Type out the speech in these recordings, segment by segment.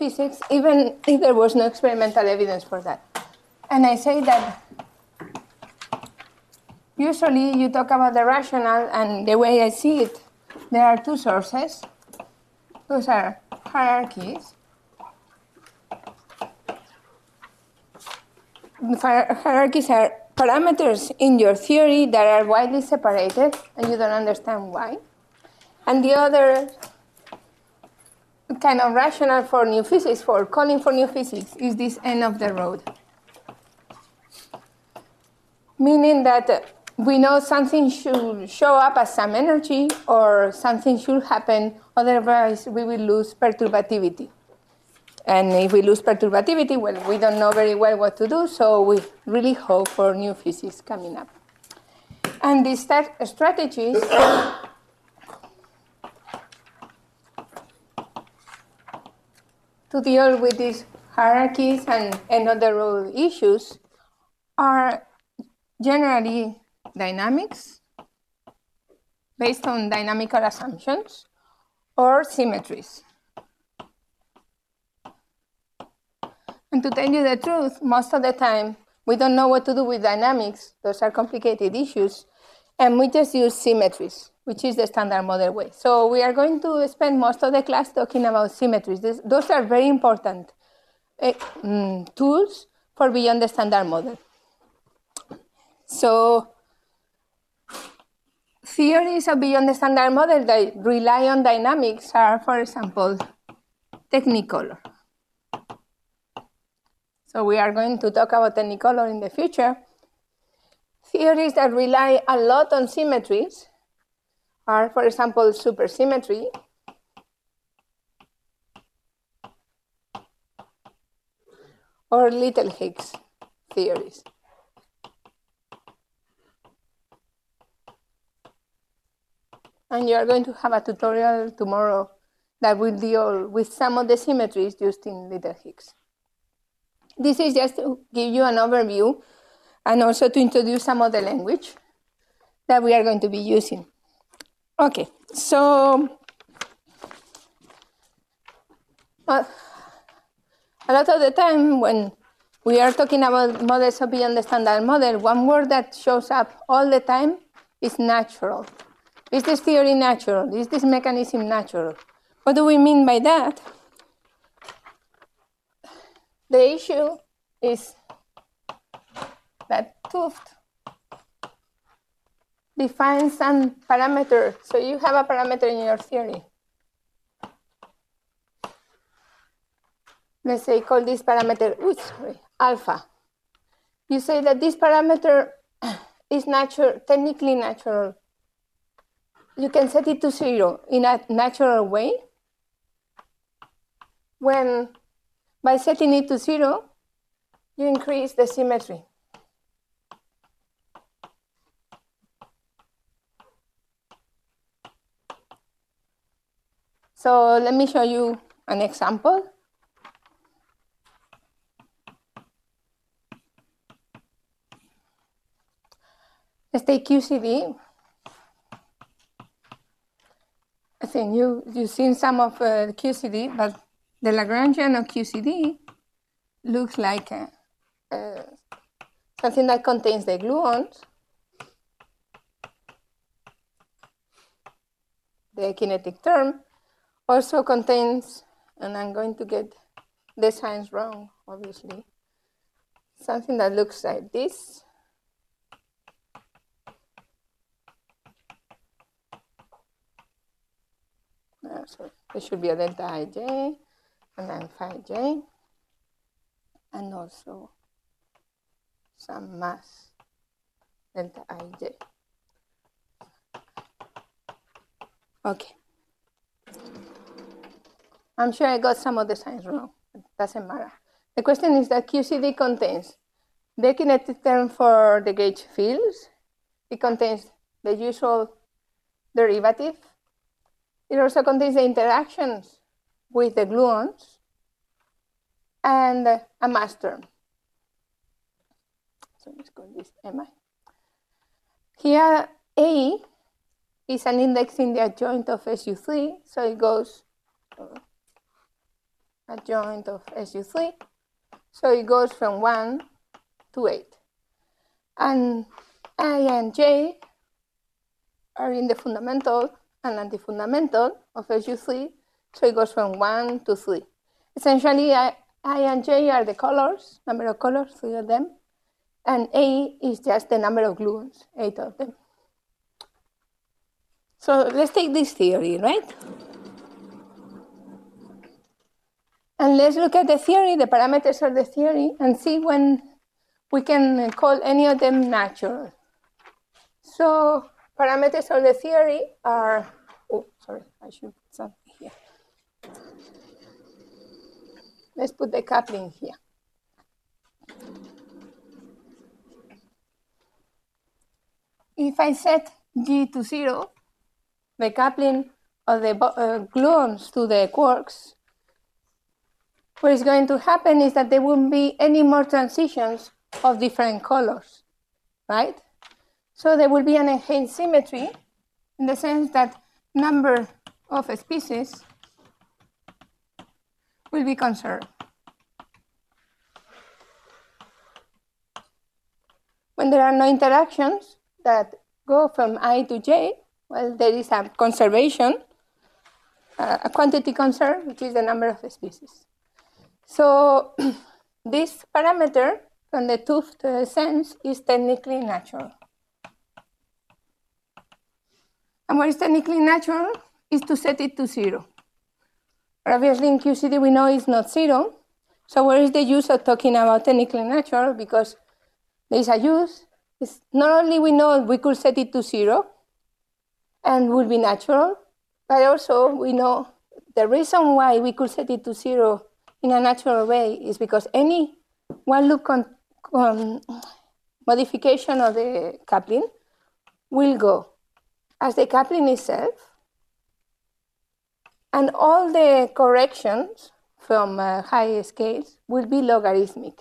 physics, even if there was no experimental evidence for that. And I say that usually you talk about the rational, and the way I see it, there are two sources. Those are hierarchies. Hierarchies are parameters in your theory that are widely separated, and you don't understand why. And the other kind of rationale for new physics, for calling for new physics, is this end of the road. Meaning that we know something should show up as some energy or something should happen, otherwise we will lose perturbativity. And if we lose perturbativity, well, we don't know very well what to do, so we really hope for new physics coming up. And these strategies to deal with these hierarchies and other role issues are generally dynamics, based on dynamical assumptions, or symmetries. And to tell you the truth, most of the time, we don't know what to do with dynamics. Those are complicated issues. And we just use symmetries, which is the standard model way. So we are going to spend most of the class talking about symmetries. Those are very important tools for beyond the standard model. So theories of beyond the standard model that rely on dynamics are, for example, Technicolor. So we are going to talk about Technicolor in the future. Theories that rely a lot on symmetries are, for example, supersymmetry, or Little Higgs theories. And you are going to have a tutorial tomorrow that will deal with some of the symmetries used in Little Higgs. This is just to give you an overview and also to introduce some of the language that we are going to be using. Okay, so a lot of the time when we are talking about models of beyond the standard model, one word that shows up all the time is natural. Is this theory natural? Is this mechanism natural? What do we mean by that? The issue is that 't Hooft defines some parameter. So you have a parameter in your theory. Let's say call this parameter alpha. You say that this parameter is natural, technically natural. You can set it to 0 in a natural way. When by setting it to 0, you increase the symmetry. So let me show you an example. Let's take QCD. I think you've seen some of QCD, but the Lagrangian of QCD looks like something that contains the gluons, the kinetic term, also contains, and I'm going to get the signs wrong, obviously, something that looks like this. So there should be a delta ij, and then phi j, and also some mass delta ij. Okay. I'm sure I got some of the signs wrong. It doesn't matter. The question is that QCD contains the kinetic term for the gauge fields. It contains the usual derivative. It also contains the interactions with the gluons and a mass term. So let's call this mi. Here, A is an index in the adjoint of SU3, so it goes adjoint of SU3. So it goes from 1 to 8. And I and J are in the fundamental and anti-fundamental of SU3, so it goes from 1 to 3. Essentially, I and J are the colors, number of colors, 3 of them, and A is just the number of gluons, 8 of them. So let's take this theory, right? And let's look at the theory, the parameters of the theory, and see when we can call any of them natural. So parameters of the theory are, oh, sorry, I should put something here. Let's put the coupling here. If I set G to 0, the coupling of the gluons to the quarks, what is going to happen is that there won't be any more transitions of different colors, right? So there will be an enhanced symmetry in the sense that number of species will be conserved. When there are no interactions that go from I to J, well, there is a conservation, a quantity conserved, which is the number of species. So this parameter from the 't sense is technically natural. And what is technically natural is to set it to 0. But obviously in QCD we know it's not 0. So where is the use of talking about technically natural? Because there is a use. It's not only we know we could set it to 0 and would be natural, but also we know the reason why we could set it to 0 in a natural way is because any one loop modification of the coupling will go as the coupling itself, and all the corrections from high scales will be logarithmic.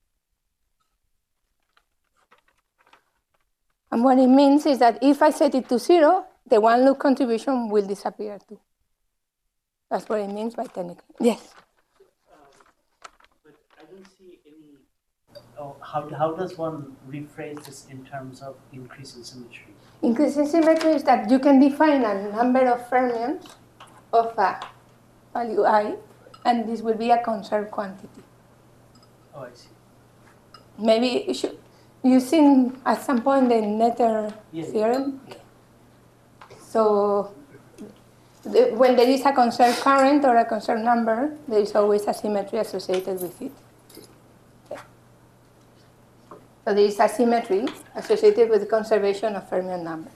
And what it means is that if I set it to 0, the one loop contribution will disappear too. That's what it means by technical. Yes? But I don't see any. Oh, how does one rephrase this in terms of increase in symmetry? Increase in symmetry is that you can define a number of fermions of a value I, and this will be a conserved quantity. Oh, I see. Maybe you've seen at some point the Netter theorem. Yeah. So when there is a conserved current or a conserved number, there is always a symmetry associated with it. Okay. So there is a symmetry associated with the conservation of fermion numbers.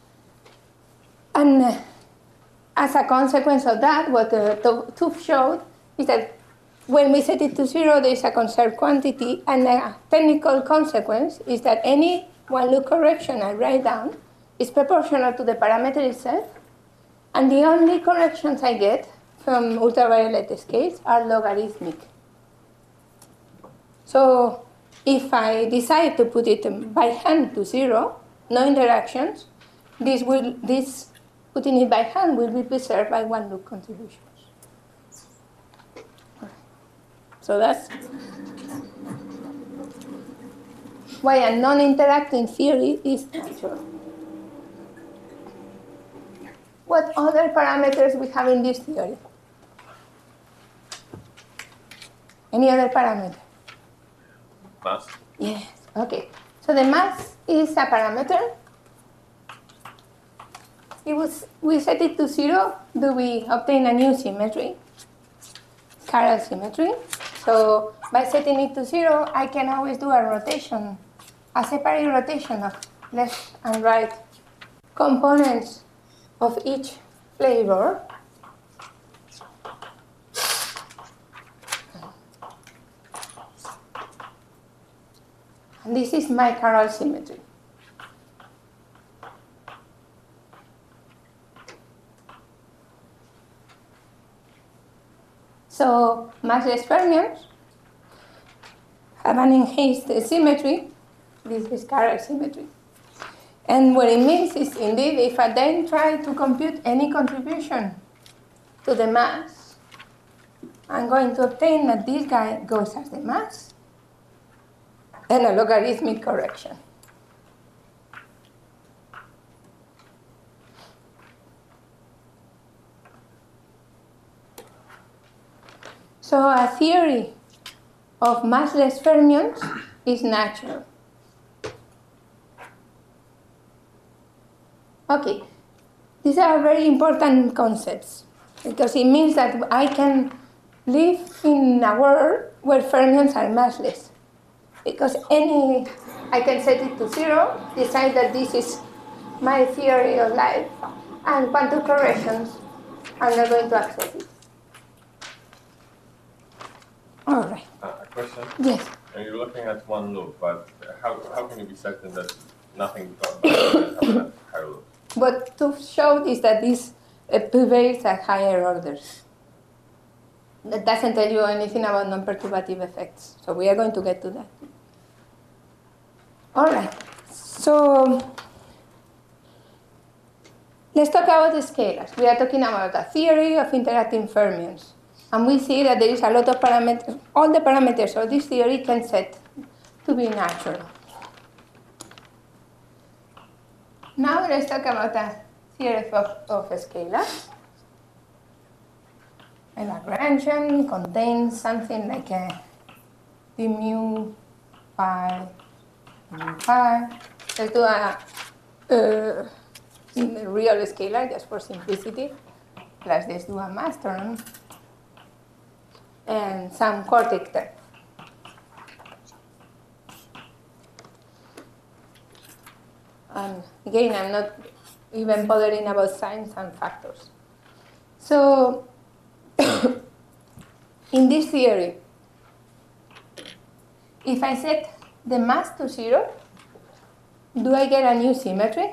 And as a consequence of that, what TÜV showed is that when we set it to 0, there is a conserved quantity, and a technical consequence is that any one loop correction I write down is proportional to the parameter itself, and the only corrections I get from ultraviolet scales are logarithmic. So if I decide to put it by hand to 0, no interactions, this putting it by hand will be preserved by one loop contributions. So that's why a non-interacting theory is natural. What other parameters we have in this theory? Any other parameter? Mass? Yes, okay. So the mass is a parameter. If we set it to 0, do we obtain a new symmetry? Chiral symmetry. So by setting it to 0, I can always do a rotation, a separate rotation of left and right components of each flavor. And this is my chiral symmetry. So massless fermions have an enhanced symmetry. This is chiral symmetry. And what it means is, indeed, if I then try to compute any contribution to the mass, I'm going to obtain that this guy goes as the mass and a logarithmic correction. So a theory of massless fermions is natural. Okay, these are very important concepts because it means that I can live in a world where fermions are massless. Because I can set it to 0, decide that this is my theory of life, and quantum corrections are not going to accept it. All right. A question? Yes. And you're looking at one loop, but how can you be certain that nothing but higher loop? What to show is that this prevails at higher orders. That doesn't tell you anything about non-perturbative effects. So we are going to get to that. All right. So let's talk about the scalars. We are talking about a theory of interacting fermions. And we see that there is a lot of parameters. All the parameters of this theory can set to be natural. Now let's talk about a theory of scalars. A Lagrangian contains something like a d mu pi mu pi. Let's do a real scalar just for simplicity. Plus let's do a mass term and some quartic term. And again, I'm not even bothering about signs and factors. So in this theory, if I set the mass to 0, do I get a new symmetry?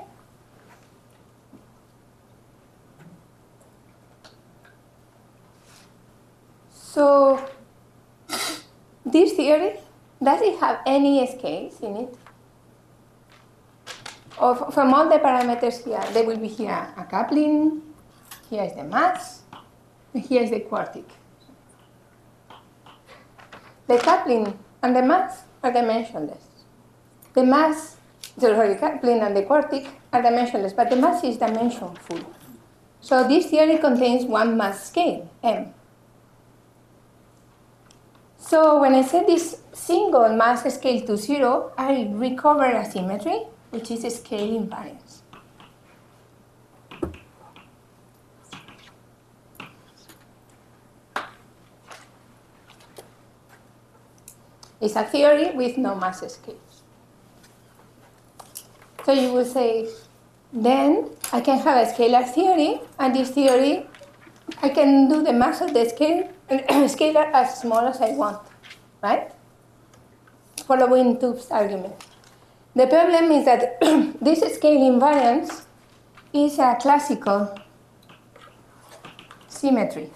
So this theory, does it have any scales in it? Or from all the parameters here, there will be here a coupling, here is the mass, and here is the quartic. The coupling and the mass are dimensionless. The coupling and the quartic are dimensionless, but the mass is dimensionful. So this theory contains one mass scale, m. So when I set this single mass scale to 0, I recover a symmetry, which is a scale invariance. It's a theory with no mass scales. So you will say, then I can have a scalar theory, and this theory, I can do the mass of the scalar as small as I want, right? Following Tooth's argument. The problem is that this scale invariance is a classical symmetry.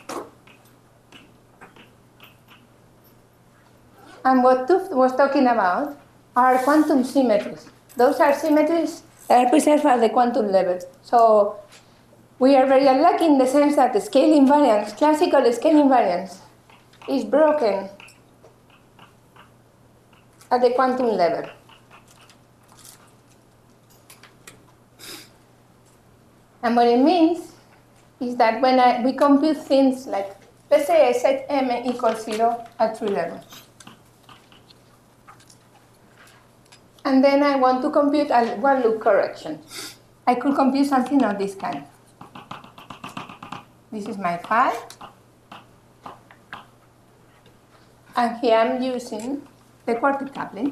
And what Tooth was talking about are quantum symmetries. Those are symmetries that are preserved at the quantum level. So we are very unlucky in the sense that the scale invariance, classical scale invariance, is broken at the quantum level. And what it means is that when we compute things like, let's say I set m equals 0 at tree level. And then I want to compute a one loop correction. I could compute something of this kind. This is my phi. And here I'm using the quartic coupling.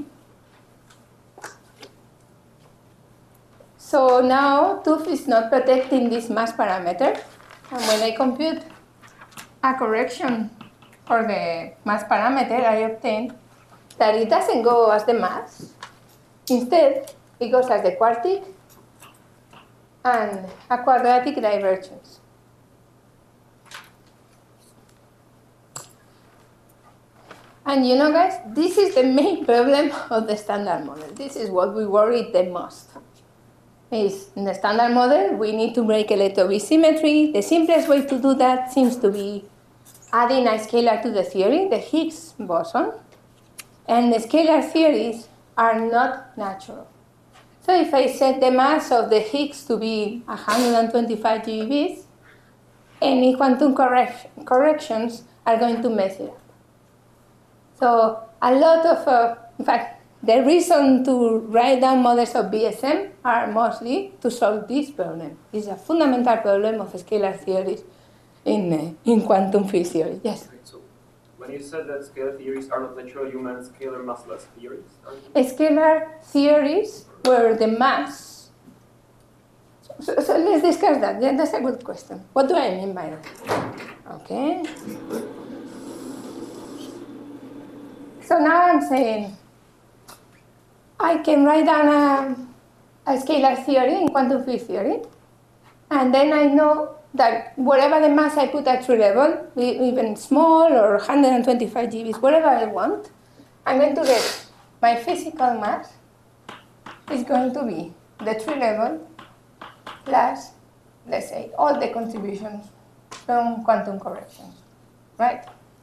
So now Tooth is not protecting this mass parameter. And when I compute a correction for the mass parameter, I obtain that it doesn't go as the mass. Instead, it goes as the quartic and a quadratic divergence. And you know, guys, this is the main problem of the standard model. This is what we worry the most. Is in the standard model, we need to break electroweak symmetry. The simplest way to do that seems to be adding a scalar to the theory, the Higgs boson, and the scalar theories are not natural. So if I set the mass of the Higgs to be 125 GeVs, any quantum corrections are going to mess it up. So a lot of, in fact, the reason to write down models of BSM are mostly to solve this problem. It's a fundamental problem of scalar theories in quantum field theory. Yes? So when you said that scalar theories are not natural, you meant scalar massless theories? Scalar theories where the mass. So let's discuss that. That's a good question. What do I mean by that? Okay. So now I'm saying I can write down a scalar theory in quantum field theory, and then I know that whatever the mass I put at true level, even small or 125 GeVs, whatever I want, I'm going to get my physical mass is going to be the true level plus, let's say, all the contributions from quantum corrections, right?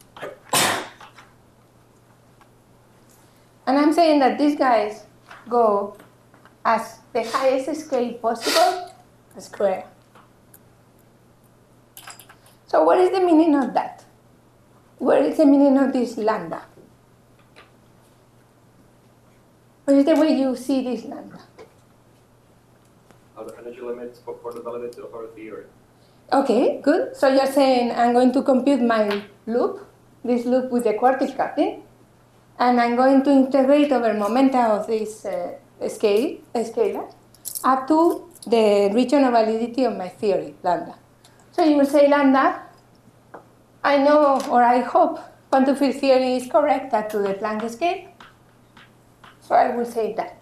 And I'm saying that these guys go as the highest scale possible, a square. So what is the meaning of that? What is the meaning of this lambda? What is the way you see this lambda? Are the energy limits for the validity of our theory? Okay, good. So you're saying I'm going to compute my loop, this loop with the quartic coupling, and I'm going to integrate over momenta of this scalar up to the region of validity of my theory, lambda. So you will say lambda, I know, or I hope, quantum field theory is correct up to the Planck scale. So I will say that.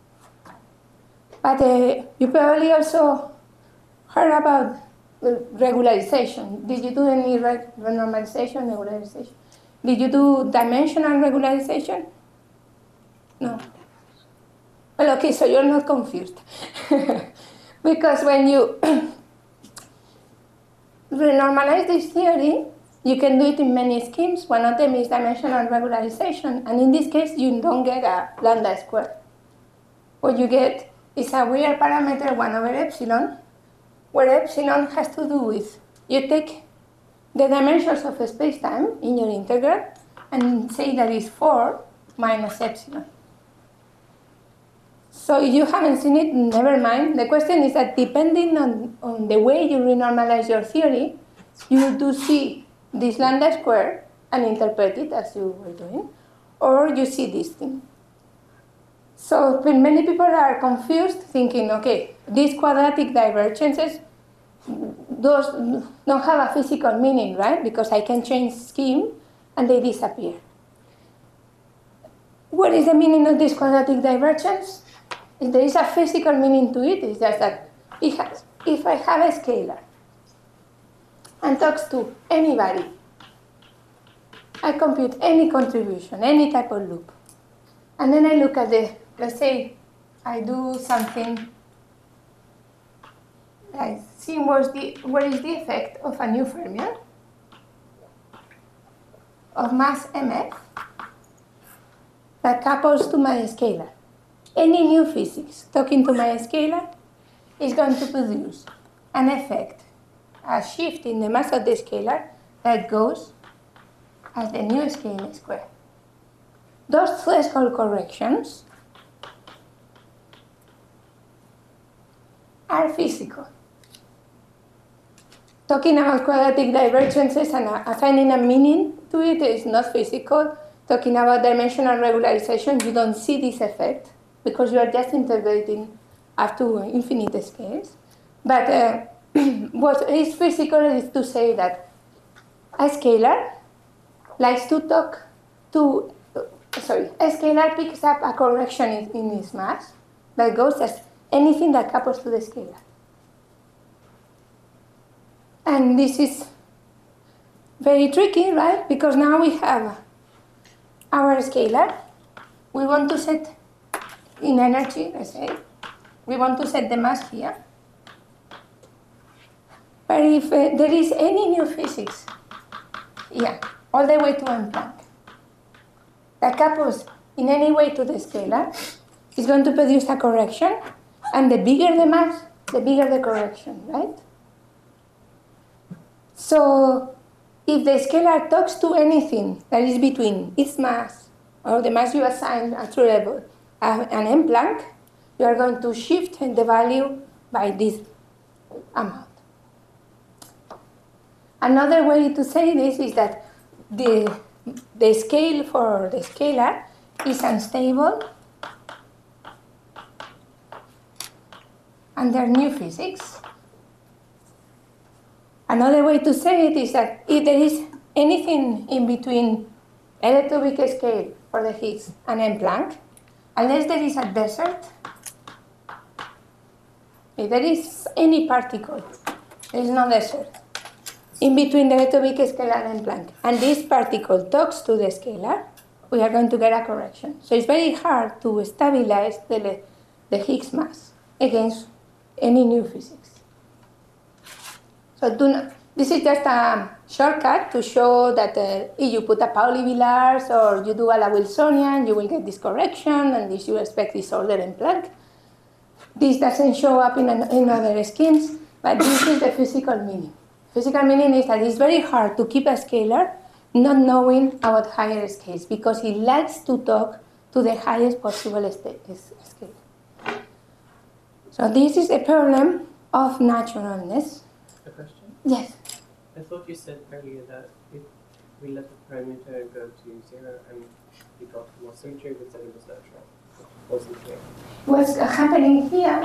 But you probably also heard about regularization. Did you do any renormalization, regularization? Did you do dimensional regularization? No. Well, okay, so you're not confused. Because when you renormalize this theory, you can do it in many schemes. One of them is dimensional regularization. And in this case, you don't get a lambda squared. What you get is a weird parameter 1 over epsilon, where epsilon has to do with, you take the dimensions of a spacetime in your integral and say that it's 4 minus epsilon. So if you haven't seen it, never mind. The question is that depending on the way you renormalize your theory, you do see this lambda square and interpret it as you were doing, or you see this thing. So many people are confused, thinking, okay, these quadratic divergences, those don't have a physical meaning, right? Because I can change scheme and they disappear. What is the meaning of this quadratic divergence? If there is a physical meaning to it, it's just that if I have a scalar and talks to anybody, I compute any contribution, any type of loop, and then I look at the, let's say, I do something like see what is the effect of a new fermion of mass mf that couples to my scalar. Any new physics talking to my scalar is going to produce an effect, a shift in the mass of the scalar that goes as the new scale square. Those threshold corrections are physical. Talking about quadratic divergences and assigning a meaning to it is not physical. Talking about dimensional regularization, you don't see this effect because you are just integrating up to infinite scales. But what is physical is to say that a scalar likes to talk to, a scalar picks up a correction in its mass that goes as anything that couples to the scalar. And this is very tricky, right? Because now we have our scalar. We want to set in energy, let's say. We want to set the mass here. But if there is any new physics yeah, all the way to M Planck, that couples in any way to the scalar, is going to produce a correction, and the bigger the mass, the bigger the correction, right? So if the scalar talks to anything that is between its mass, or the mass you assign at true level, and M Planck, you are going to shift the value by this amount. Another way to say this is that the scale for the scalar is unstable under new physics. Another way to say it is that if there is anything in between electroweak scale for the Higgs and M Planck, unless there is a desert, if there is any particle, there is no desert, in between the electroweak scale and M Planck, and this particle talks to the scalar, we are going to get a correction. So it's very hard to stabilize the Higgs mass against any new physics. So this is just a shortcut to show that if you put a Pauli Villars or you do a La Wilsonian, you will get this correction, and this you expect disorder in Planck. This doesn't show up in other schemes, but this is the physical meaning. Physical meaning is that it's very hard to keep a scalar not knowing about higher scales, because it likes to talk to the highest possible scale. So this is a problem of naturalness. A question? Yes. I thought you said earlier that if we let the parameter go to 0 and we got more symmetry, we said it was natural. It wasn't clear. What's happening here?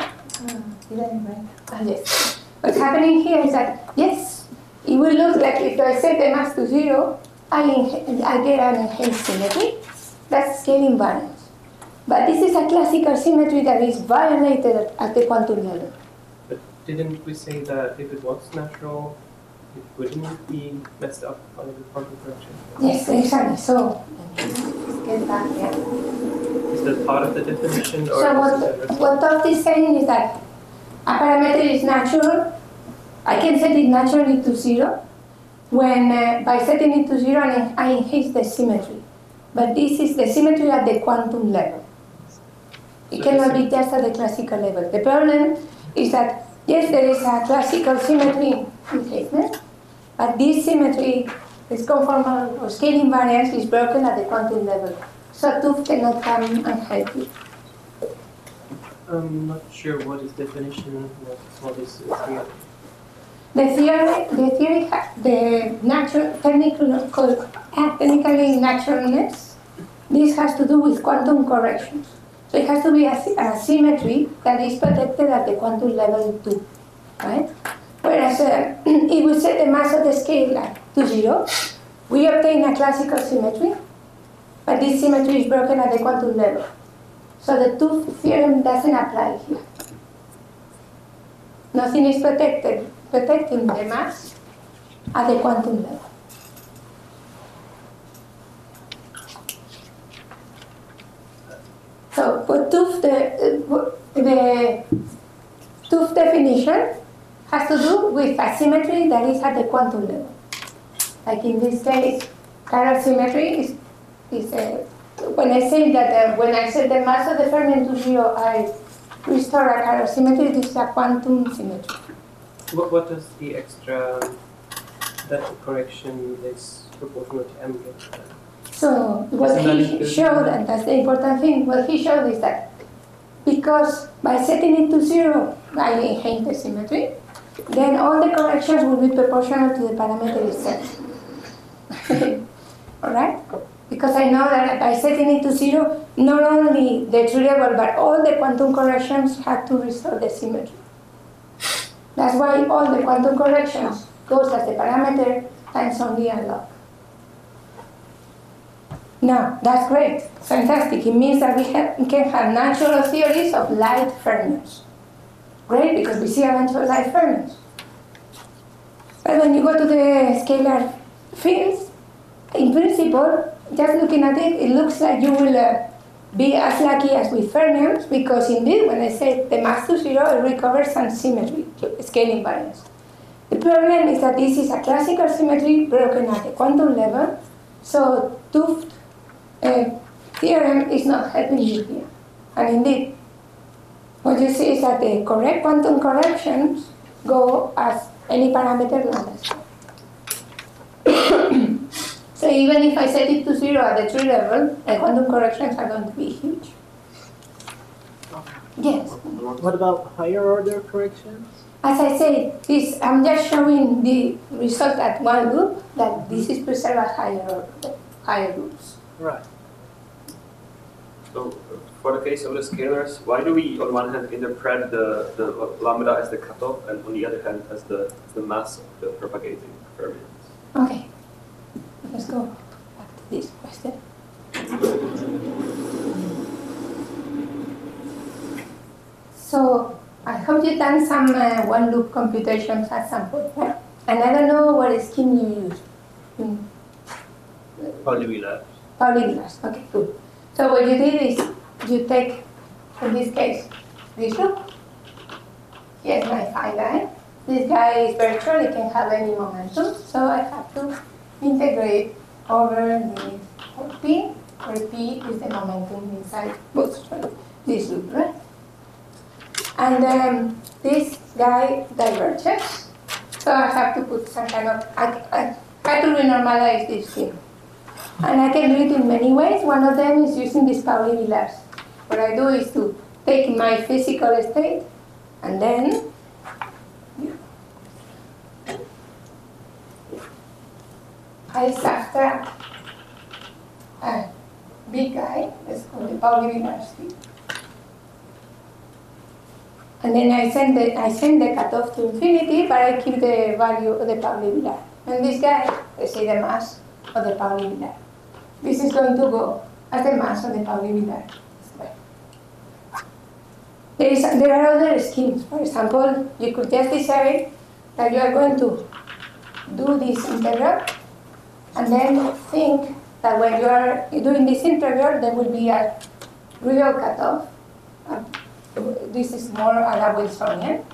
Yes. What's happening here is that, yes, it will look like if I set the mass to 0, I get an enhanced symmetry. That's scale invariance. But this is a classical symmetry that is violated at the quantum level. But didn't we say that if it was natural, it wouldn't be messed up by the quantum correction? Yes, exactly. So, let's get back here. Is that part of the definition? Or So what Toft is saying is that a parameter is natural. I can set it naturally to 0 when by setting it to 0 I enhance the symmetry. But this is the symmetry at the quantum level. It cannot be just at the classical level. The problem is that, yes, there is a classical symmetry enhancement, but this symmetry is conformal or scale invariance is broken at the quantum level. So Toft cannot come and help you. I'm not sure what is definition, what is theory. The natural, technically naturalness, this has to do with quantum corrections. So it has to be a symmetry that is protected at the quantum level too, right? Whereas if we set the mass of the scalar to 0, we obtain a classical symmetry, but this symmetry is broken at the quantum level. So the Toft theorem doesn't apply here. Nothing is protecting the mass at the quantum level. So for Toft, the Toft definition has to do with a symmetry that is at the quantum level. Like in this case, chiral symmetry is when I say that when I set the mass of the fermion to 0, I restore a chiral symmetry. This is a quantum symmetry. What does the extra, that the correction is proportional to m get? So what he showed, and that's the important thing, what he showed is that because by setting it to 0, I enhance the symmetry, then all the corrections will be proportional to the parameter itself. All right? Because I know that by setting it to 0, not only the true level, but all the quantum corrections have to restore the symmetry. That's why all the quantum corrections goes as the parameter times only a log. Now, that's great, fantastic. It means that we can have natural theories of light fermions. Great, because we see a bunch of light fermions. But when you go to the scalar fields, in principle, just looking at it, it looks like you will be as lucky as with fermions, because indeed, when I say the mass to 0, it recovers some symmetry, scale invariance. The problem is that this is a classical symmetry broken at the quantum level, so 't theorem is not helping you here. And indeed, what you see is that the correct quantum corrections go as any parameter lambda squared. So even if I set it to 0 at the tree level, the quantum corrections are going to be huge. Yes. What about higher order corrections? As I said, I'm just showing the result at one loop, that this is preserved at higher loops. Right. So for the case of the scalars, why do we on one hand interpret the lambda as the cutoff and on the other hand as the mass of the propagating fermions? Okay, let's go back to this question. So I hope you've done some one loop computations at some point, right? And I don't know what scheme you use. Pauli-Villars. Pauli-Villars, okay, good. So what you did is you take, in this case, this loop. Here's my phi guy. This guy is virtual, it can have any momentum, so I have to integrate over this P, where P is the momentum inside this loop, right? And then this guy diverges, so I have to put some kind of, I have to renormalize this thing. And I can do it in many ways. One of them is using this Pauli-Villars. What I do is to take my physical state and then I subtract a big guy, let's call the Pauli-Villars thing. And then I send the cutoff to infinity, but I keep the value of the Pauli-Villars. And this guy, let's say the mass of the Pauli-Villars. This is going to go as the mass of the Pauli-Villars. There are other schemes. For example, you could just decide that you are going to do this integral, and then think that when you are doing this integral, there will be a real cutoff. This is more a la Wilsonian.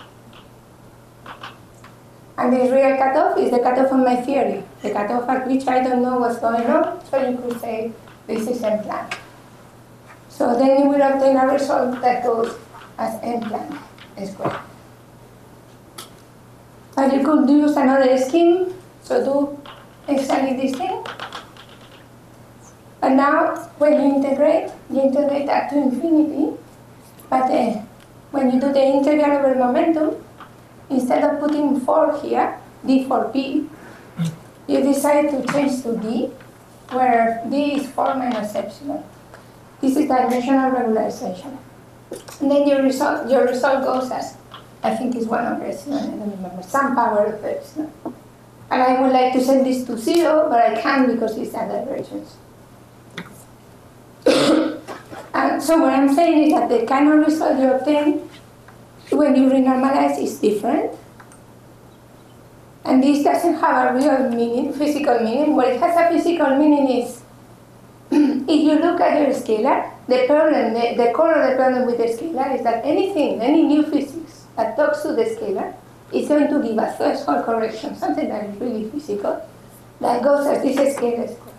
And the real cutoff is the cutoff of my theory, the cutoff at which I don't know what's going on, so you could say this is M-Planck. So then you will obtain a result that goes as M-Planck squared. But you could use another scheme, so do exactly this thing. And now, when you integrate up to infinity, but when you do the integral over momentum, instead of putting 4 here, d for p, you decide to change to d, where d is 4 minus epsilon. This is dimensional regularization. And then your result goes as, I think it's 1 over epsilon, I don't remember, some power of epsilon. And I would like to send this to 0, but I can't because it's a divergence. And so what I'm saying is that the kind of result you obtain when you renormalize is different. And this doesn't have a real meaning, physical meaning. What it has a physical meaning is, if you look at your scalar, the problem, the core of the problem with the scalar is that anything, any new physics that talks to the scalar is going to give a threshold correction, something that is really physical, that goes as this scalar square.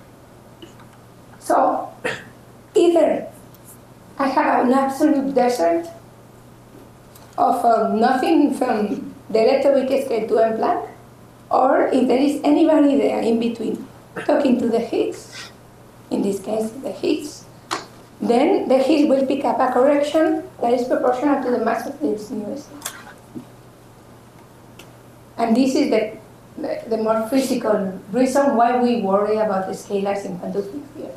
So, either I have an absolute desert of nothing from the electroweak scale to M-Planck, or if there is anybody there in between talking to the Higgs, in this case the Higgs, then the Higgs will pick up a correction that is proportional to the mass of this new scale. And this is the more physical reason why we worry about the scalars in quantum field theory.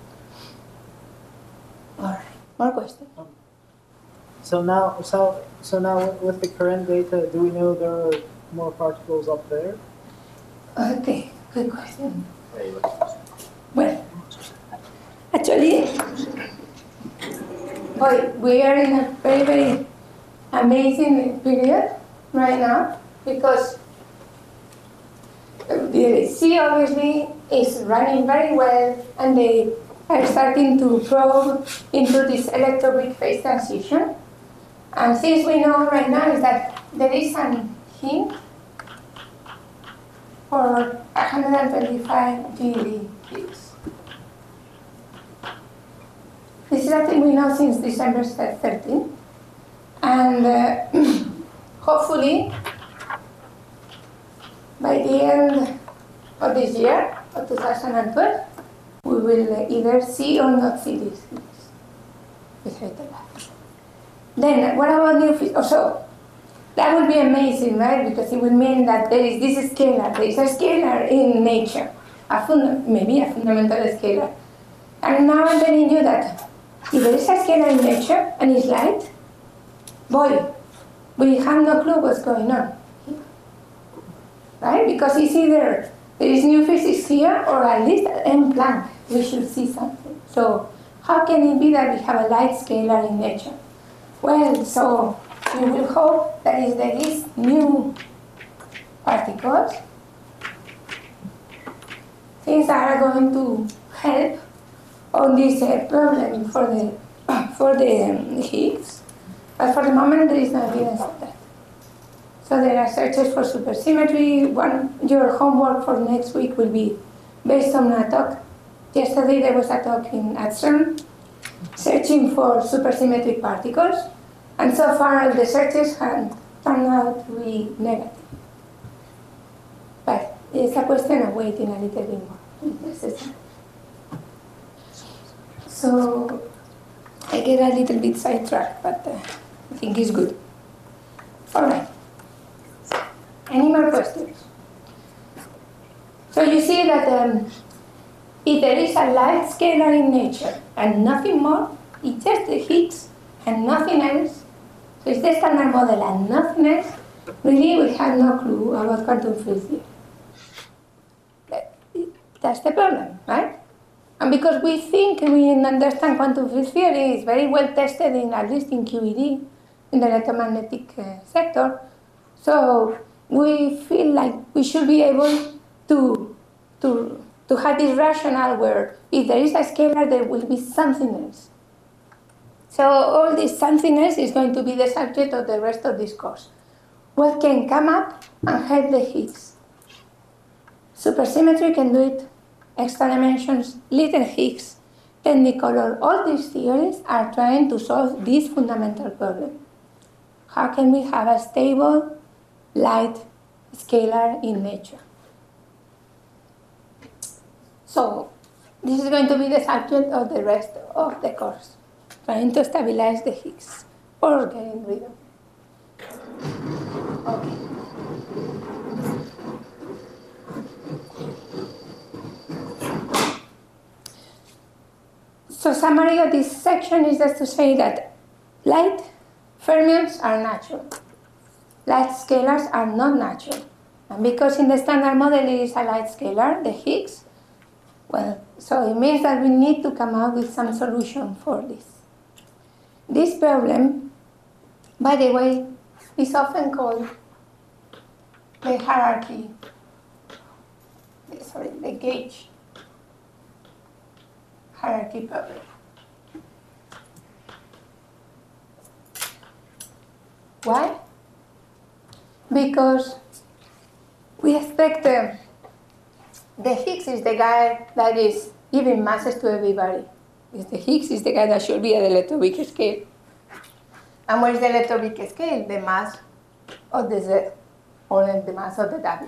All right, more questions? So now with the current data, do we know there are more particles up there? Okay, good question. Well, actually, we are in a very, very amazing period right now because the LHC obviously is running very well, and they are starting to probe into this electroweak phase transition. And things we know right now is that there is some hint for 125 GeV Higgs. This is a thing we know since December 13. And hopefully, by the end of this year, of 2012, we will either see or not see these things. Then, what about new physics? So, that would be amazing, right? Because it would mean that there is this scalar. There is a scalar in nature, maybe a fundamental scalar. And now I'm telling you that if there is a scalar in nature and it's light, boy, we have no clue what's going on. Right? Because it's either there is new physics here or at least M Planck, we should see something. So how can it be that we have a light scalar in nature? Well, so we will hope that if there is new particles, things are going to help on this problem for the Higgs. But for the moment, there is no evidence of that. So there are searches for supersymmetry. Your homework for next week will be based on a talk. Yesterday there was a talk at CERN searching for supersymmetric particles. And so far the searches have turned out to be negative. But it's a question of waiting a little bit more. So I get a little bit sidetracked, but I think it's good. All right. Any more questions? So you see that if there is a light scalar in nature and nothing more, it's just the Higgs and nothing else. So it's the standard model and nothing else. Really, we have no clue about quantum field theory. That's the problem, right? And because we think we understand quantum field theory, it's very well tested at least in QED, in the electromagnetic sector. So we feel like we should be able to have this rationale where if there is a scalar, there will be something else. So all this something else is going to be the subject of the rest of this course. What can come up and help the Higgs? Supersymmetry can do it, extra dimensions, little Higgs, Technicolor. All these theories are trying to solve this fundamental problem. How can we have a stable light scalar in nature? So this is going to be the subject of the rest of the course, trying to stabilize the Higgs or getting rid of it. Okay. So summary of this section is just to say that light fermions are natural. Light scalars are not natural. And because in the standard model it is a light scalar, the Higgs, well, so it means that we need to come up with some solution for this. This problem, by the way, is often called the gauge hierarchy problem. Why? Because we expect the Higgs is the guy that is giving masses to everybody. The Higgs is the guy that should be at the electroweak scale. And what is the electroweak scale? The mass of the Z, or the mass of the W.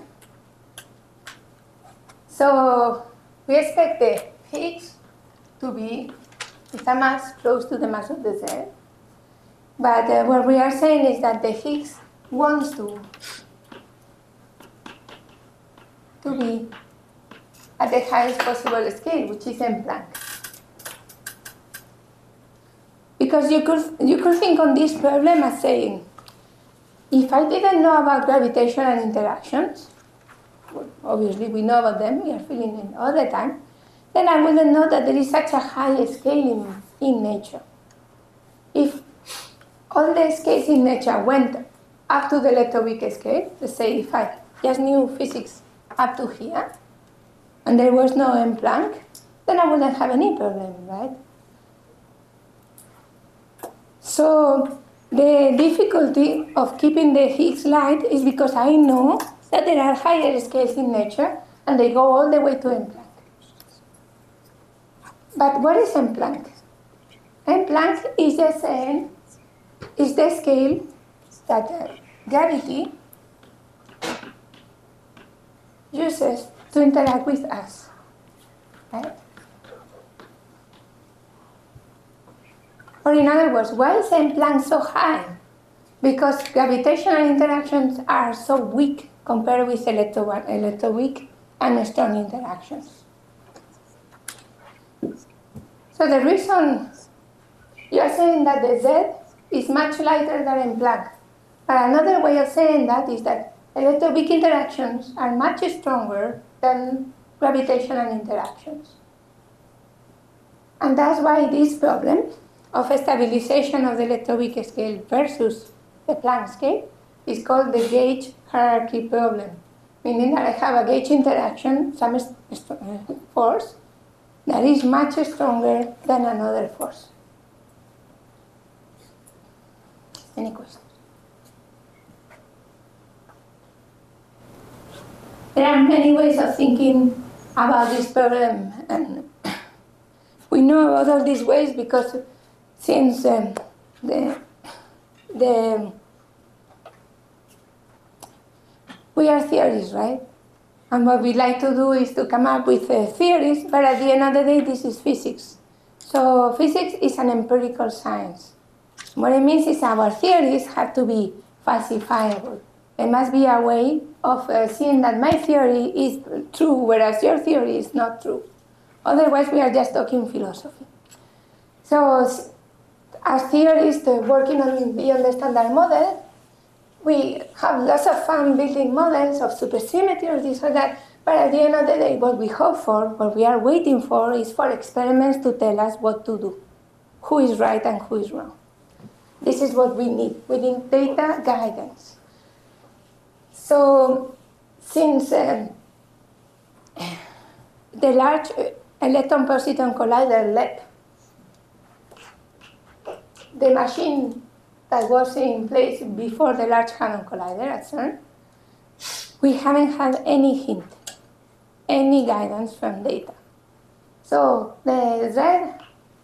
So we expect the Higgs to be with a mass close to the mass of the Z. But what we are saying is that the Higgs wants to be at the highest possible scale, which is M Planck. Because you could think on this problem as saying, if I didn't know about gravitational interactions, well, obviously we know about them, we are feeling them all the time, then I wouldn't know that there is such a high scale in nature. If all the scales in nature went up to the electroweak scale, let's say if I just knew physics up to here, and there was no M Planck, then I wouldn't have any problem, right? So the difficulty of keeping the Higgs light is because I know that there are higher scales in nature, and they go all the way to M-Planck. But what is M-Planck? M-Planck is the scale that gravity uses to interact with us. Right? Or in other words, why is M-Planck so high? Because gravitational interactions are so weak compared with electroweak and strong interactions. So the reason you are saying that the Z is much lighter than M-Planck. But another way of saying that is that electroweak interactions are much stronger than gravitational interactions. And that's why this problem of stabilization of the electroweak scale versus the Planck scale is called the gauge hierarchy problem, meaning that I have a gauge interaction, some force, that is much stronger than another force. Any questions? There are many ways of thinking about this problem, and we know about all these ways because since we are theorists, right? And what we like to do is to come up with theories, but at the end of the day, this is physics. So physics is an empirical science. What it means is our theories have to be falsifiable. There must be a way of seeing that my theory is true, whereas your theory is not true. Otherwise, we are just talking philosophy. So as theorists working on beyond the standard model, we have lots of fun building models of supersymmetry or this or that, but at the end of the day, what we hope for, what we are waiting for, is for experiments to tell us what to do, who is right and who is wrong. This is what we need. We need data guidance. So since the Large Electron-Positron Collider, LEP, the machine that was in place before the Large Hadron Collider at CERN, we haven't had any hint, any guidance from data. So the Z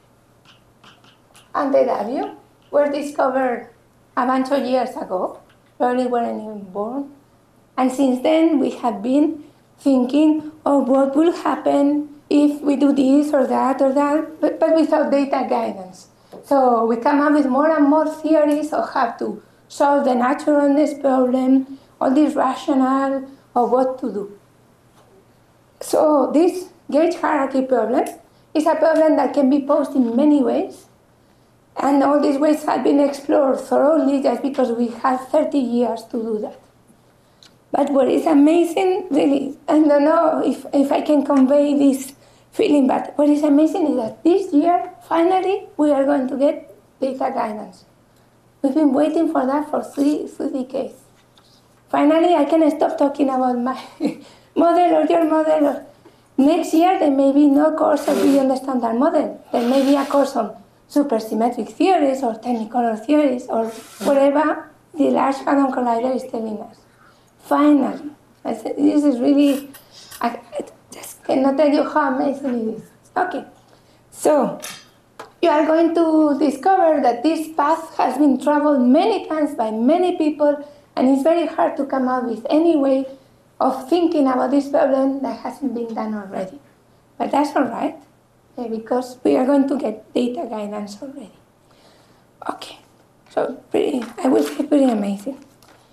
and the W were discovered a bunch of years ago, probably weren't even born. And since then, we have been thinking of what will happen if we do this or that, but without data guidance. So we come up with more and more theories of how to solve the naturalness problem, all this rationale of what to do. So this gauge hierarchy problem is a problem that can be posed in many ways. And all these ways have been explored thoroughly just because we have 30 years to do that. But what is amazing, really, I don't know if I can convey this feeling, but what is amazing is that this year, finally, we are going to get data guidance. We've been waiting for that for three decades. Finally, I can stop talking about my model or your model. Next year, there may be no course of beyond the standard model. There may be a course on supersymmetric theories or technicolor theories or whatever the Large Hadron Collider is telling us. Finally, this is really, I just cannot tell you how amazing it is. Okay, so you are going to discover that this path has been traveled many times by many people, and it's very hard to come up with any way of thinking about this problem that hasn't been done already. But that's all right, because we are going to get data guidance already. Okay, so I would say pretty amazing.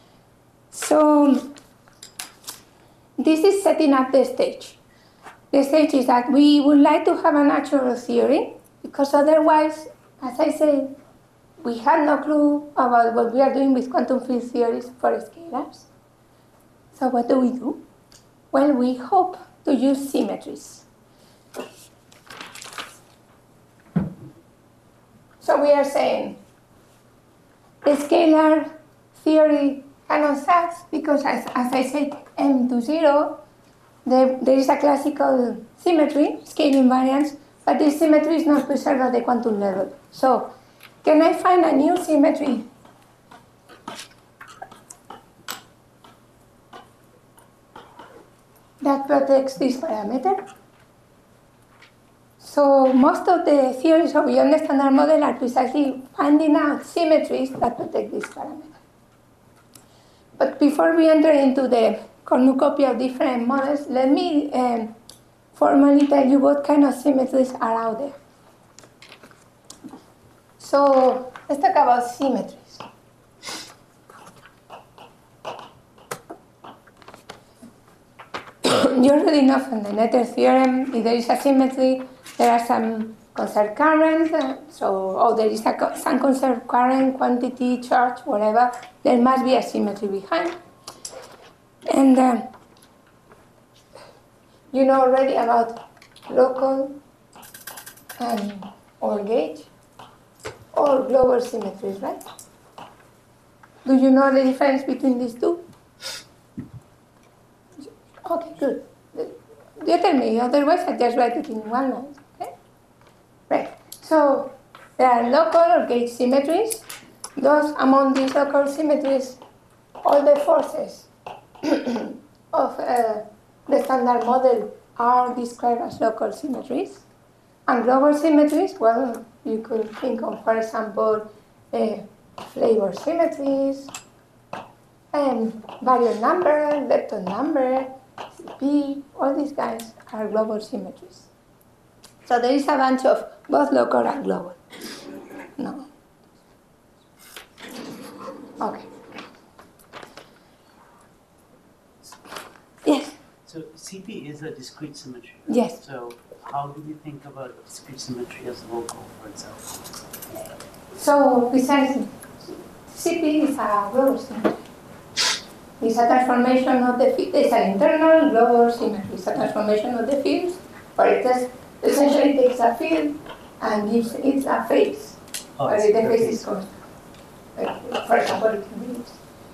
So this is setting up the stage. The stage is that we would like to have a natural theory, because otherwise, as I said, we had no clue about what we are doing with quantum field theories for scalars. So what do? Well, we hope to use symmetries. So we are saying the scalar theory cannot sucks because, as I said, m to 0, there is a classical symmetry, scale invariance, but this symmetry is not preserved at the quantum level. So can I find a new symmetry that protects this parameter. So most of the theories of beyond the standard model are precisely finding out symmetries that protect this parameter. But before we enter into the cornucopia of different models, let me formally tell you what kind of symmetries are out there. So let's talk about symmetries. You already know from the Noether theorem, if there is a symmetry, there are some conserved currents, there is some conserved current, quantity, charge, whatever, there must be a symmetry behind. And you know already about local or gauge or global symmetries, right? Do you know the difference between these two? Okay, good. You tell me, otherwise I just write it in one line, okay? Right. So there are local or gauge symmetries. Those among these local symmetries, all the forces of the standard model are described as local symmetries. And global symmetries, well, you could think of, for example, flavor symmetries, variable number, lepton number, CP, all these guys are global symmetries. So there is a bunch of both local and global. No. Okay. Yes? So CP is a discrete symmetry. Yes. So how do we think about discrete symmetry as local, for example? So precisely, CP is a global symmetry. It's a transformation of the field. It's an internal global symmetry. It's a transformation of the fields, where it essentially takes a field and gives it a phase, where the phase is constant. For example, it can be used.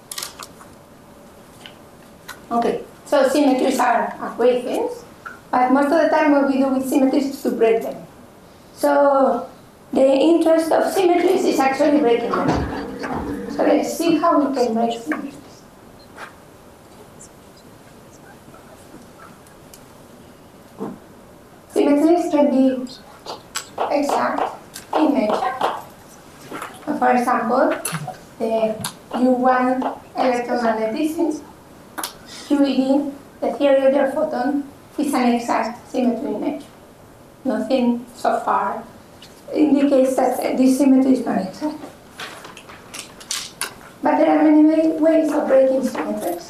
Okay, so symmetries are great things, but most of the time what we do with symmetries is to break them. So the interest of symmetries is actually breaking them. So let's see how we can break symmetries. Symmetries can be exact in nature. For example, the U1 electromagnetism, QED, the theory of your photon, is an exact symmetry in nature. Nothing so far indicates that this symmetry is not exact. But there are many ways of breaking symmetries.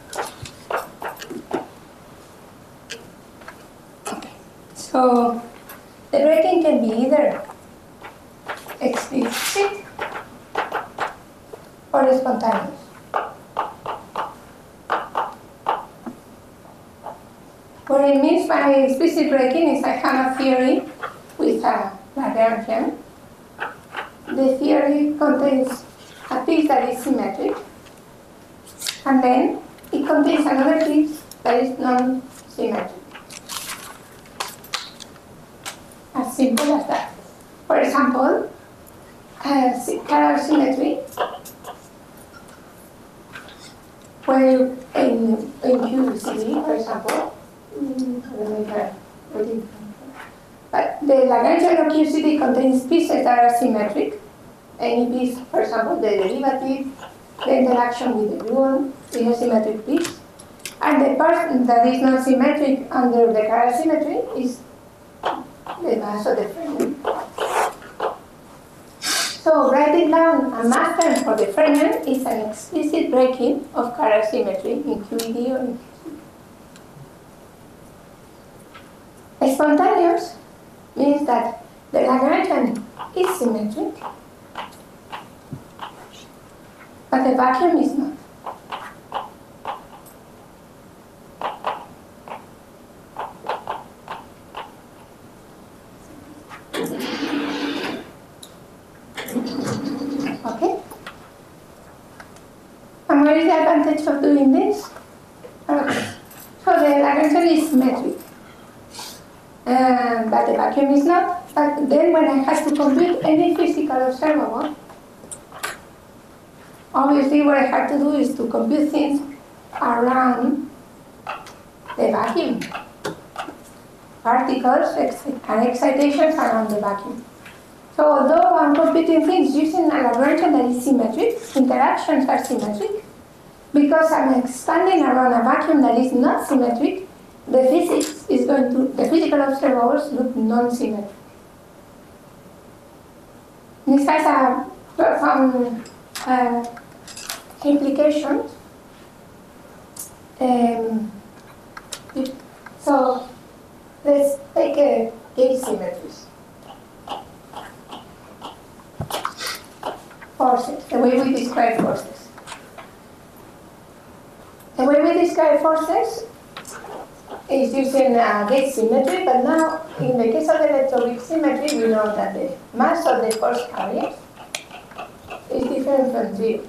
So the breaking can be either explicit or spontaneous. What it means by explicit breaking is I have a theory with a Lagrangian. The theory contains a piece that is symmetric, and then it contains another piece that is non-symmetric. As simple as that. For example, chiral symmetry, where in QCD, for example, but the Lagrangian of QCD contains pieces that are symmetric. Any piece, for example, the derivative, the interaction with the gluon is a symmetric piece. And the part that is not symmetric under the chiral symmetry is the mass of the fermion. So writing down a mass term for the fermion is an explicit breaking of chiral symmetry in QED or in QCD. Spontaneous means that the Lagrangian is symmetric, but the vacuum is not. Okay? And what is the advantage of doing this? Okay. So the Lagrangian is symmetric, but the vacuum is not. But then when I have to compute any physical observable, obviously what I have to do is to compute things around the vacuum. Particles and excitations around the vacuum. So although I'm computing things using a Lagrangian that is symmetric, interactions are symmetric, because I'm expanding around a vacuum that is not symmetric, the physical observables look non-symmetric. This has a profound implications. So let's take a gauge symmetries. Forces, the way we describe forces. The way we describe forces is using gauge symmetry, but now in the case of the electroweak symmetry, we know that the mass of the force carrier is different from 0.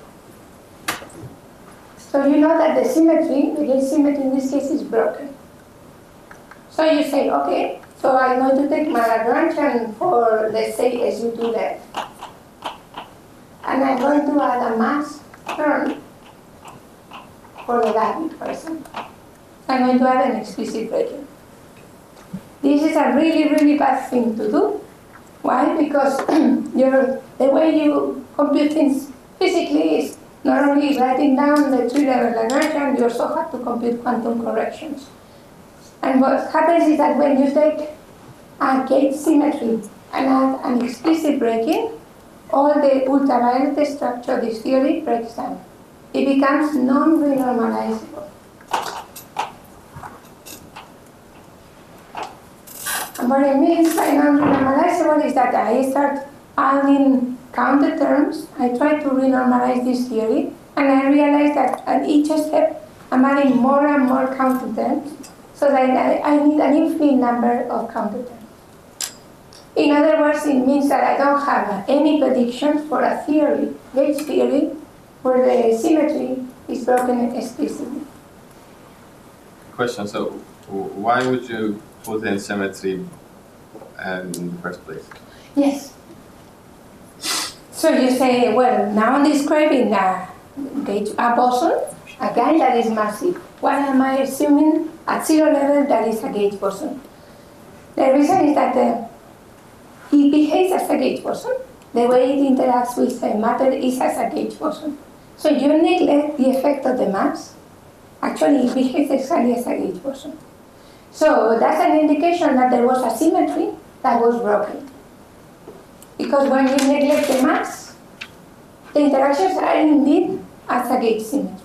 So you know that the symmetry, the gauge symmetry in this case, is broken. So you say, okay, so I'm going to take my Lagrangian for, let's say, SU2 left. And I'm going to add a mass term for the value, for example. I'm going to add an explicit breaking. This is a really, really bad thing to do. Why? Because the way you compute things physically is not only writing down the 3-level Lagrangian, you also have to compute quantum corrections. And what happens is that when you take a gauge symmetry and add an explicit breaking, all the ultraviolet structure of this theory breaks down. It becomes non-renormalizable. And what it means by non-renormalizable is that I start adding counter terms. I try to renormalize this theory, and I realize that at each step I'm adding more and more counter terms, so that I need an infinite number of counter terms. In other words, it means that I don't have any predictions for a theory, gauge theory, where the symmetry is broken explicitly. Question, so why would you put in symmetry in the first place? Yes. So you say, well, now I'm describing a boson, a guy that is massive. What am I assuming at 0 level that is a gauge boson? The reason is that it behaves as a gauge boson. The way it interacts with matter is as a gauge boson. So you neglect the effect of the mass. Actually, it behaves exactly as a gauge boson. So that's an indication that there was a symmetry that was broken. Because when you neglect the mass, the interactions are indeed as a gauge symmetry.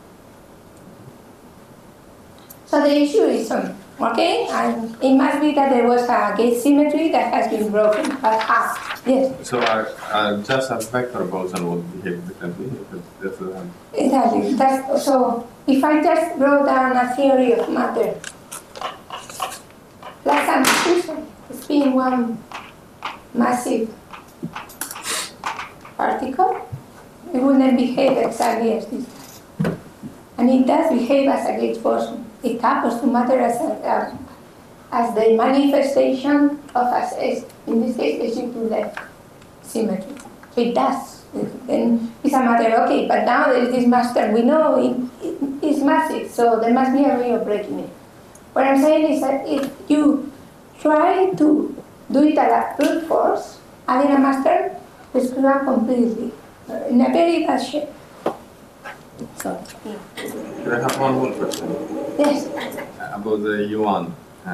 So the issue is okay, and it must be that there was a gauge symmetry that has been broken. But how? Yes. So just a vector boson would behave differently. Exactly. So if I just wrote down a theory of matter plus an diffusion, spin one massive particle, it wouldn't behave exactly as this. And it does behave as a gauge boson. It happens to matter as the manifestation of, in this case, SU2 left symmetry. So it does. Then it's a matter, okay, but now there is this mass term. We know it is massive, so there must be a way of breaking it. What I'm saying is that if you try to do it at a brute force, adding a mass term, you screw up completely, in a very bad shape. So, Could I have one more question? yes. About the U1.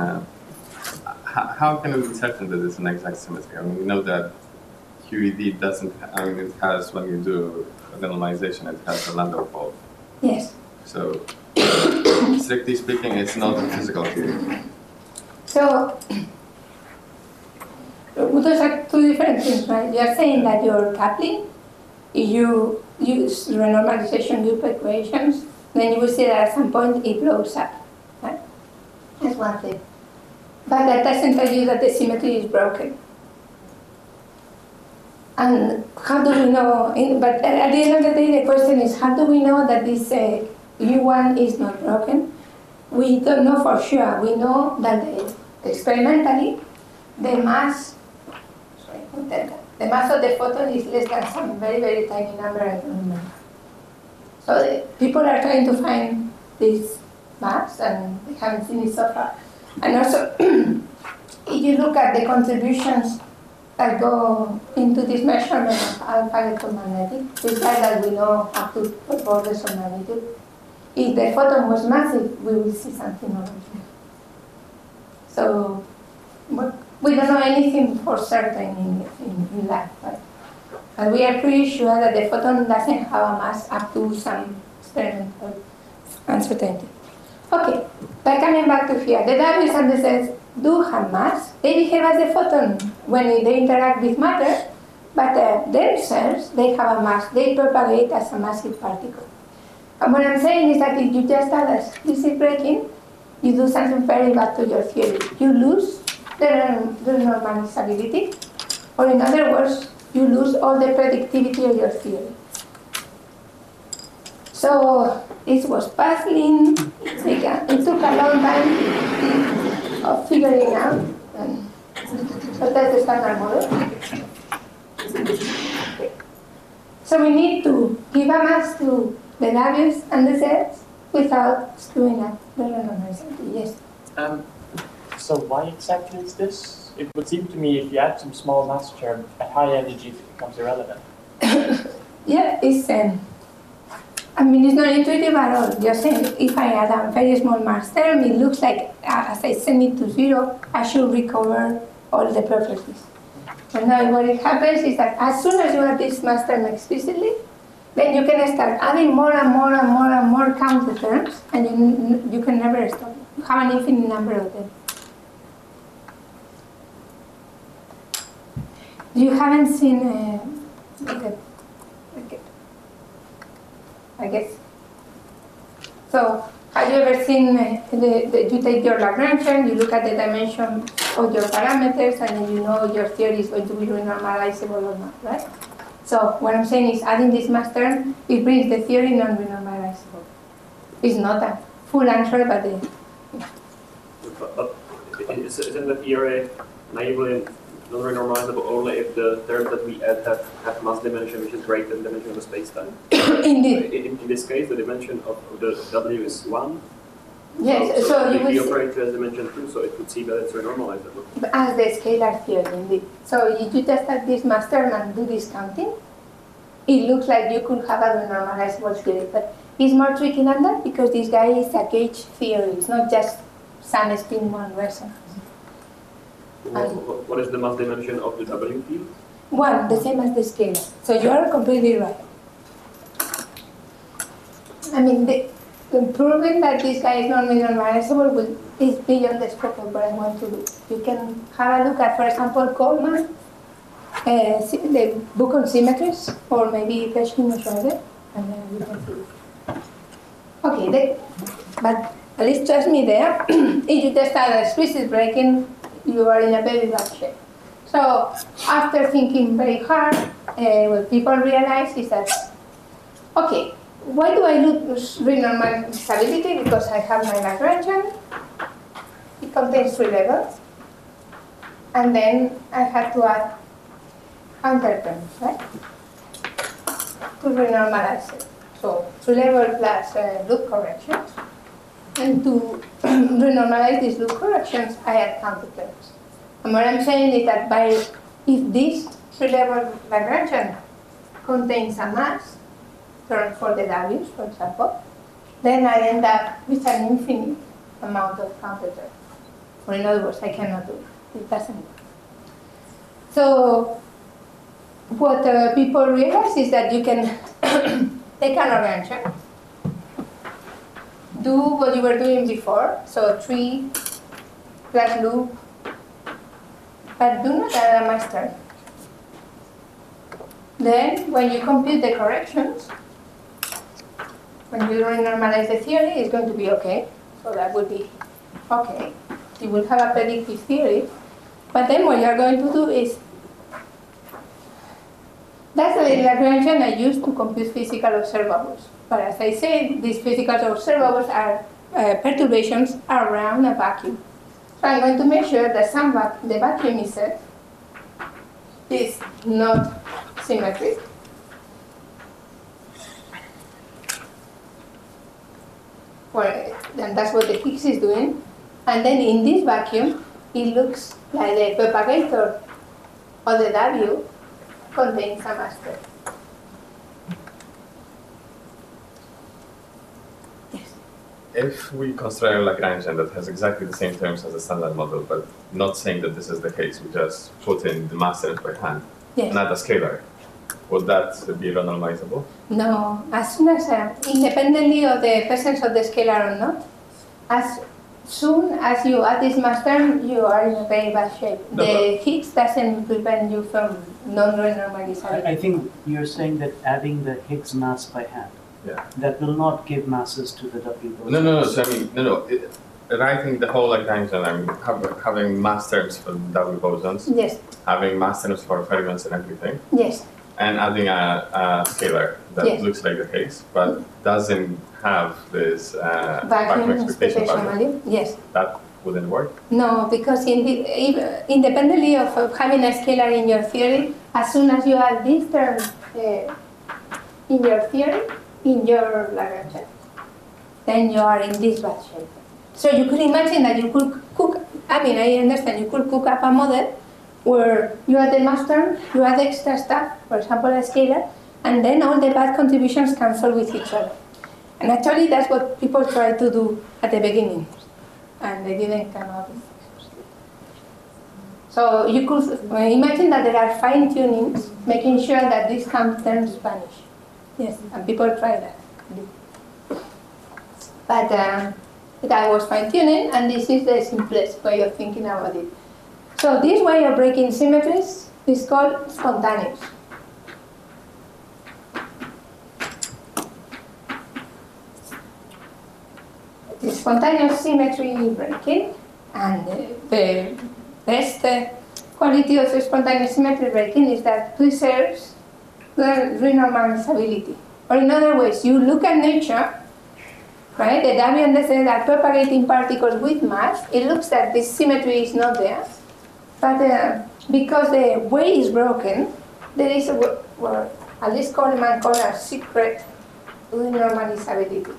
How can we be certain that it's an exact symmetry? I mean, we know that QED doesn't, it has, when you do the normalization, it has a lambda fold. Yes. So, strictly speaking, it's not a physical theory. So, those are two different things, right? You are saying that your coupling, if you use renormalization loop equations, then you will see that at some point it blows up. Right? That's one thing. But that doesn't tell you that the symmetry is broken. And how do we know? But at the end of the day, the question is, how do we know that this U1 is not broken? We don't know for sure. We know that experimentally, the mass of the photon is less than some very, very tiny number, I don't remember. So people are trying to find this mass, and we haven't seen it so far. And also, if you look at the contributions that go into this measurement of alpha electromagnetic, besides that we know up to what orders of magnitude, if the photon was massive, we will see something over here. So we don't know anything for certain in life, right? But we are pretty sure that the photon doesn't have a mass up to some experimental uncertainty. Okay, but coming back to here, the W's and the Z's do have mass. They behave as a photon when they interact with matter, but themselves, they have a mass. They propagate as a massive particle. And what I'm saying is that if you just add a explicit breaking, you do something very bad to your theory. You lose the normalizability, or in other words, you lose all the predictivity of your theory. So this was puzzling. It took a long time of figuring out. But that's the standard model. So we need to give a mass to the W's and the Z's without screwing up the normalizability. Yes? So why exactly is this? It would seem to me if you add some small mass term at high energy, it becomes irrelevant. Yeah, it's I mean, it's not intuitive at all. You're saying if I add a very small mass term, it looks like as I send it to zero, I should recover all the properties. And now what it happens is that as soon as you add this mass term explicitly, then you can start adding more and more and more and more counter terms, and you can never stop. You have an infinite number of them. You haven't seen I guess. So, have you ever seen you take your Lagrangian, you look at the dimension of your parameters, and then you know your theory is going to be renormalizable or not, right? So, what I'm saying is adding this mass term, it brings the theory non-renormalizable. It's not a full answer, but isn't the theory naively non-renormalizable only if the terms that we add have mass dimension which is greater than the dimension of the space-time? Indeed. In this case, the dimension of the W is 1. Yes, so you the will operator has dimension 2, so it would see that it's renormalizable. as the scalar theory, indeed. So if you just add this mass term and do this counting, it looks like you could have a renormalizable theory, but it's more tricky than that because this guy is a gauge theory. It's not just some spin one resonance. What is the mass dimension of the W field? 1, the same as the scalar. So you are completely right. I mean, proving that this guy is non-renormalizable is beyond the scope of what I want to do. You can have a look at, for example, Coleman, the book on symmetries, or maybe Peskin or Schroeder, and then you can see it. Okay, but at least trust me there. If you just add a explicit breaking, you are in a very bad shape. So after thinking very hard, what people realize is that, okay, why do I lose renormalizability? Because I have my Lagrangian. It contains 3 levels. And then I have to add counter terms, right? To renormalize it. So 3 level plus loop corrections. And to renormalize these loop corrections, I add counter terms. And what I'm saying is that if this 3-level Lagrangian contains a mass term for the W's, for example, then I end up with an infinite amount of counter terms. Or in other words, I cannot do it. It doesn't work. So what people realize is that you can take an Lagrangian, do what you were doing before, so 3 plus loop, but do not add a mass term. Then, when you compute the corrections, when you renormalize the theory, it's going to be okay. So that would be okay. You will have a predictive theory. But then what you're going to do is, that's the Lagrangian I use to compute physical observables. But as I said, these physical observables are perturbations around a vacuum. So I'm going to make sure that the vacuum itself is not symmetric. and that's what the Higgs is doing. And then in this vacuum, it looks like the propagator of the W contains a master. Yes. If we construct a Lagrangian that has exactly the same terms as the standard model, but not saying that this is the case, we just put in the mass terms by hand, Yes. not a scalar, would that be renormalizable? No, as soon as, independently of the presence of the scalar or not, as soon as you add this mass term, you are in a very bad shape. No, The Higgs doesn't prevent you from non-renormalizability. I think you're saying that adding the Higgs mass by hand, Yeah. that will not give masses to the W bosons. No. So I mean, writing the whole Lagrangian, I mean, having mass terms for W bosons, Yes, having mass terms for fermions and everything, yes, and adding a scalar that Yes. looks like the Higgs, but doesn't have this vacuum expectation value. Yes. That wouldn't work. No, because independently of having a scalar in your theory, as soon as you add this term in your theory, in your Lagrangian, then you are in this bad shape. So you could imagine that you could I understand you could cook up a model where you add the mass term, you add extra stuff, for example a scalar, and then all the bad contributions cancel with each other. And actually that's what people try to do at the beginning, and they didn't come out with it. So you could imagine that there are fine-tunings making sure that these terms vanish. Yes, and people try that. But that was fine-tuning, and this is the simplest way of thinking about it. So this way of breaking symmetries is called spontaneous. The spontaneous symmetry breaking, and the best quality of spontaneous symmetry breaking is that preserves the renormalizability. Or in other words, you look at nature, right? The W and the Z are propagating particles with mass. It looks like this symmetry is not there, but because the way is broken, there is what Alice Coleman called a secret renormalizability.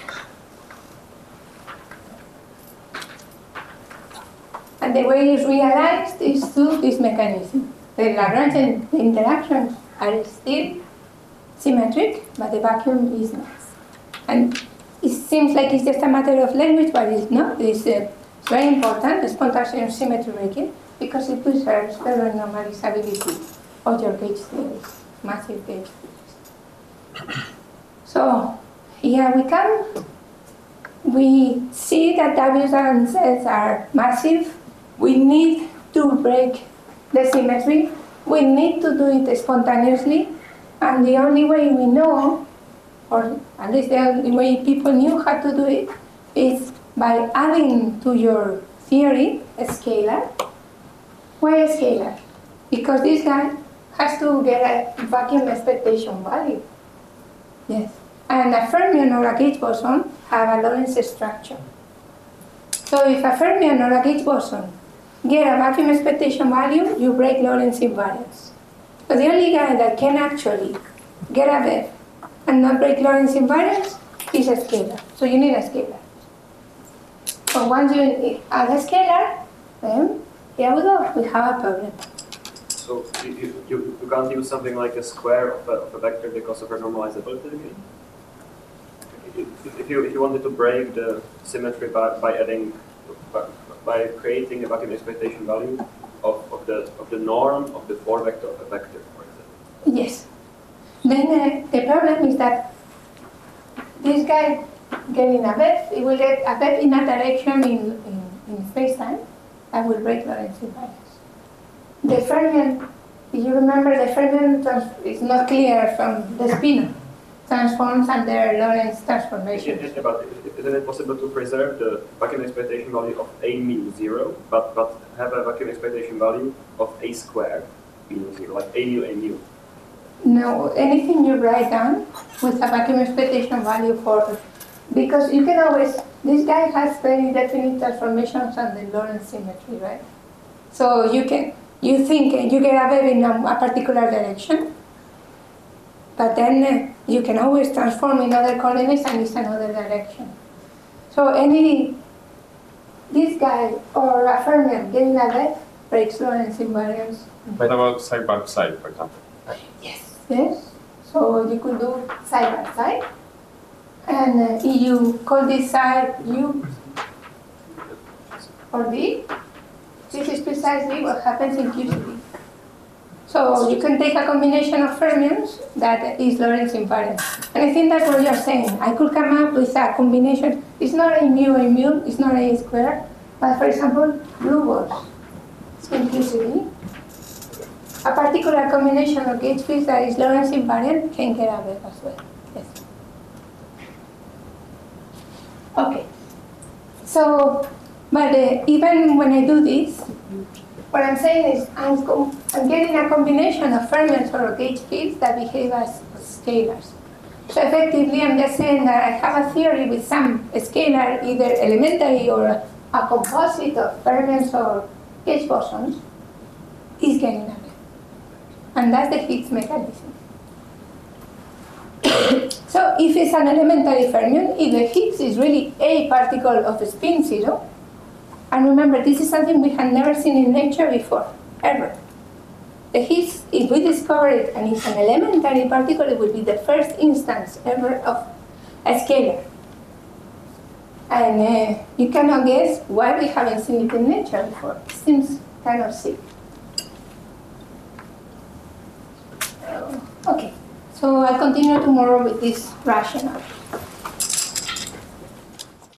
And the way it's realized is through this mechanism. The Lagrangian interactions are still symmetric, but the vacuum is not. And it seems like it's just a matter of language, but it's not. It's very important, the spontaneous symmetry breaking, because it preserves the renormalizability of your gauge theories, massive gauge theories. So here we come. We see that W's and Z's are massive. We need to break the symmetry. We need to do it spontaneously. And the only way we know, or at least the only way people knew how to do it, is by adding to your theory a scalar. Why a scalar? Because this guy has to get a vacuum expectation value. Yes. And a fermion or a gauge boson have a Lorentz structure. So if a fermion or a gauge boson get a vacuum expectation value, you break Lorentz invariance. So the only guy that can actually get a wave and not break Lorentz invariance is a scalar. So you need a scalar. So once you add a scalar, then here we go, we have a problem. So you can't use something like a square of a vector because of renormalizability again? If you wanted to break the symmetry by creating a vacuum expectation value of the norm of the 4 vector of a vector, for example. Yes. Then the problem is that this guy getting a wave, it will get a wave in a direction in space-time that will break Lorentz invariance. The fermion, if you remember, the fermion is not clear from the spinor. Transforms under Lorentz transformation. But isn't it possible to preserve the vacuum expectation value of A mu 0, but have a vacuum expectation value of A squared mu 0, like A mu? No, anything you write down with a vacuum expectation value for, because you can always, this guy has very definite transformations on the Lorentz symmetry, right? So you think you get a wave in a particular direction, but then you can always transform in other coordinates and it's another direction. So this guy or a fermion getting a depth breaks Lorentz invariance. What about side by side, for example? Yes. So you could do side by side. And if you call this side U or D, this is precisely what happens in QCD. So you can take a combination of fermions that is Lorentz invariant. And I think that's what you're saying. I could come up with a combination. It's not a mu, it's not a square. But for example, blue balls in QCD. A particular combination of gauge fields that is Lorentz invariant can get a wave as well. Yes. Okay. So, but even when I do this, what I'm saying is I'm getting a combination of fermions or gauge fields that behave as scalars. So effectively, I'm just saying that I have a theory with some scalar, either elementary or a composite of fermions or gauge bosons, is getting a wave. And that's the Higgs mechanism. So if it's an elementary fermion, if the Higgs is really a particle of spin 0, and remember, this is something we had never seen in nature before, ever. The Higgs, if we discover it and it's an elementary particle, it will be the first instance ever of a scalar. And you cannot guess why we haven't seen it in nature before. It seems kind of sick. Okay, so I'll continue tomorrow with this rationale.